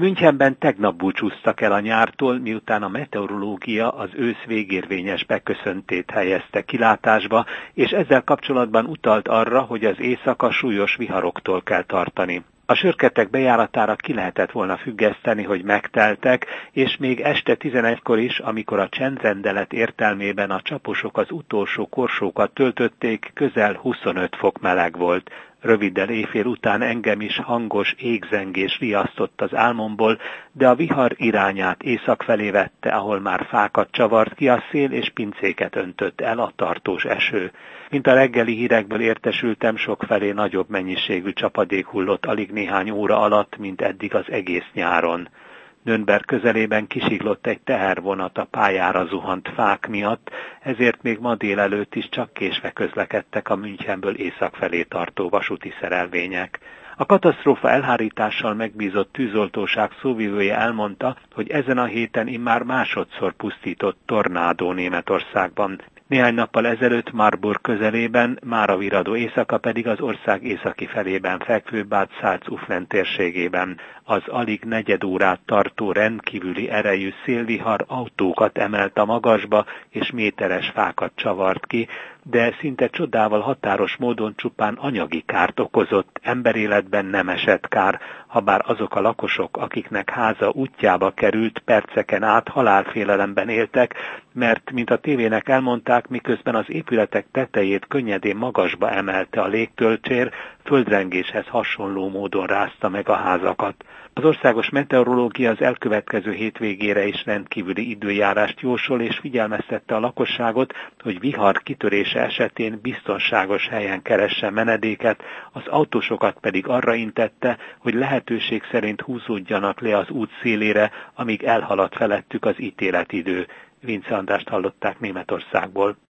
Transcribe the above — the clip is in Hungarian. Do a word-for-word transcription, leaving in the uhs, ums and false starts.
Münchenben tegnap búcsúztak el a nyártól, miután a meteorológia az ősz végérvényes beköszöntét helyezte kilátásba, és ezzel kapcsolatban utalt arra, hogy az éjszaka súlyos viharoktól kell tartani. A sörketek bejáratára ki lehetett volna függeszteni, hogy megteltek, és még este tizenegykor is, amikor a csendrendelet értelmében a csaposok az utolsó korsókat töltötték, közel huszonöt fok meleg volt. Röviddel éjfél után engem is hangos égzengés riasztott az álmomból, de a vihar irányát észak felé vette, ahol már fákat csavart ki a szél és pincéket öntött el a tartós eső. Mint a reggeli hírekből értesültem, sokfelé nagyobb mennyiségű csapadék hullott alig néhány óra alatt, mint eddig az egész nyáron. Nürnberg közelében kisiklott egy tehervonat a pályára zuhant fák miatt, ezért még ma délelőtt is csak késve közlekedtek a Münchenből észak felé tartó vasúti szerelvények. A katasztrófa elhárítással megbízott tűzoltóság szóvivője elmondta, hogy ezen a héten immár másodszor pusztított tornádó Németországban. Néhány nappal ezelőtt Marburg közelében, mára viradó éjszaka pedig az ország északi felében fekvő Bad Salzuflen térségében. Az alig negyed órát tartó rendkívüli erejű szélvihar autókat emelt a magasba, és méteres fákat csavart ki, de szinte csodával határos módon csupán anyagi kárt okozott, emberéletben nem esett kár, habár azok a lakosok, akiknek háza útjába került, perceken át halálfélelemben éltek, mert, mint a tévének elmondták, miközben az épületek tetejét könnyedén magasba emelte a légtölcsér, földrengéshez hasonló módon rázta meg a házakat. Az országos meteorológia az elkövetkező hétvégére is rendkívüli időjárást jósol, és figyelmeztette a lakosságot, hogy vihar kitörése esetén biztonságos helyen keressen menedéket, az autósokat pedig arra intette, hogy lehetőség szerint húzódjanak le az út szélére, amíg elhaladt felettük az ítéletidő. Vince Andrást hallották Németországból.